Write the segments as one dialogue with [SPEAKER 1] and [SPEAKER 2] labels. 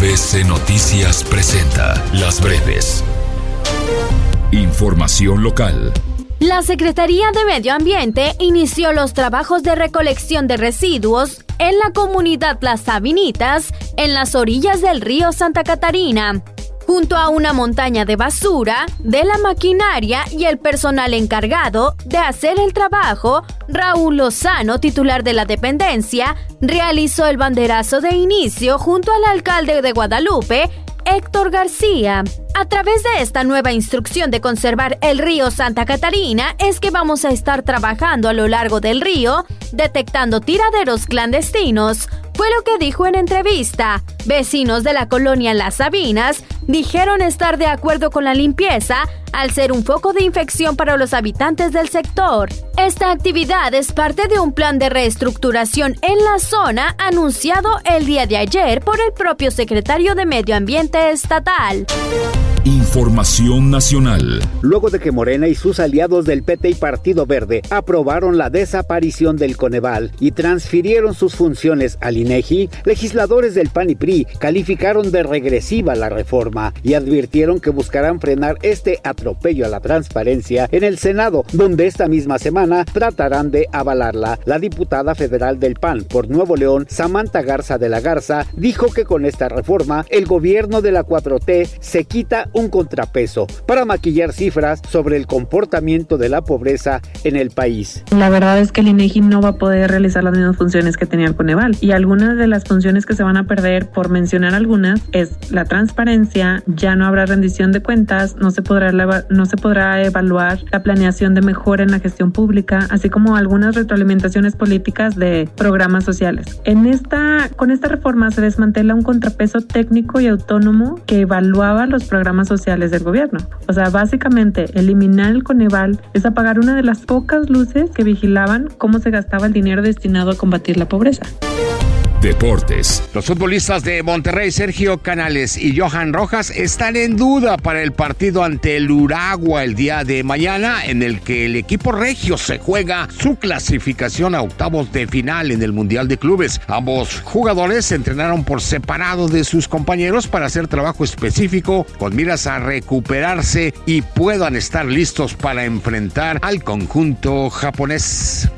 [SPEAKER 1] ABC Noticias presenta Las Breves. Información local.
[SPEAKER 2] La Secretaría de Medio Ambiente inició los trabajos de recolección de residuos en la comunidad Las Sabinitas, en las orillas del río Santa Catarina. Junto a una montaña de basura, de la maquinaria y el personal encargado de hacer el trabajo, Raúl Lozano, titular de la dependencia, realizó el banderazo de inicio junto al alcalde de Guadalupe, Héctor García. A través de esta nueva instrucción de conservar el río Santa Catarina es que vamos a estar trabajando a lo largo del río, detectando tiraderos clandestinos. Fue lo que dijo en entrevista. Vecinos de la colonia Las Sabinas dijeron estar de acuerdo con la limpieza al ser un foco de infección para los habitantes del sector. Esta actividad es parte de un plan de reestructuración en la zona anunciado el día de ayer por el propio secretario de Medio Ambiente estatal.
[SPEAKER 1] Información nacional.
[SPEAKER 3] Luego de que Morena y sus aliados del PT y Partido Verde aprobaron la desaparición del Coneval y transfirieron sus funciones al INEGI, legisladores del PAN y PRI calificaron de regresiva la reforma y advirtieron que buscarán frenar este atropello a la transparencia en el Senado, donde esta misma semana tratarán de avalarla. La diputada federal del PAN por Nuevo León, Samantha Garza de la Garza, dijo que con esta reforma el gobierno de la 4T se quita un contrapeso para maquillar cifras sobre el comportamiento de la pobreza en el país.
[SPEAKER 4] La verdad es que el INEGI no va a poder realizar las mismas funciones que tenía el Coneval, y algunas de las funciones que se van a perder, por mencionar algunas, es la transparencia. Ya no habrá rendición de cuentas, no se podrá evaluar la planeación de mejora en la gestión pública, así como algunas retroalimentaciones políticas de programas sociales. Con esta reforma se desmantela un contrapeso técnico y autónomo que evaluaba los programas sociales del gobierno. O sea, básicamente eliminar el Coneval es apagar una de las pocas luces que vigilaban cómo se gastaba el dinero destinado a combatir la pobreza.
[SPEAKER 1] Deportes.
[SPEAKER 5] Los futbolistas de Monterrey, Sergio Canales y Johan Rojas, están en duda para el partido ante el Urawa el día de mañana, en el que el equipo regio se juega su clasificación a octavos de final en el Mundial de Clubes. Ambos jugadores se entrenaron por separado de sus compañeros para hacer trabajo específico con miras a recuperarse y puedan estar listos para enfrentar al conjunto japonés.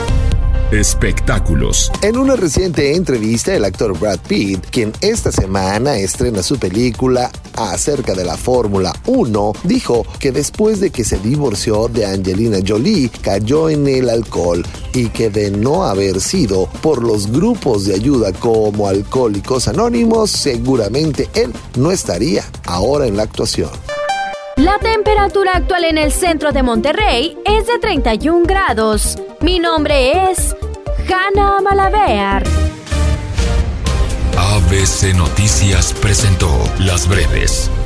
[SPEAKER 1] Espectáculos.
[SPEAKER 6] En una reciente entrevista, el actor Brad Pitt, quien esta semana estrena su película acerca de la Fórmula 1, dijo que después de que se divorció de Angelina Jolie, cayó en el alcohol y que de no haber sido por los grupos de ayuda como Alcohólicos Anónimos, seguramente él no estaría ahora en la actuación.
[SPEAKER 2] La temperatura actual en el centro de Monterrey es de 31 grados. Mi nombre es Hanna Malavear.
[SPEAKER 1] ABC Noticias presentó Las Breves.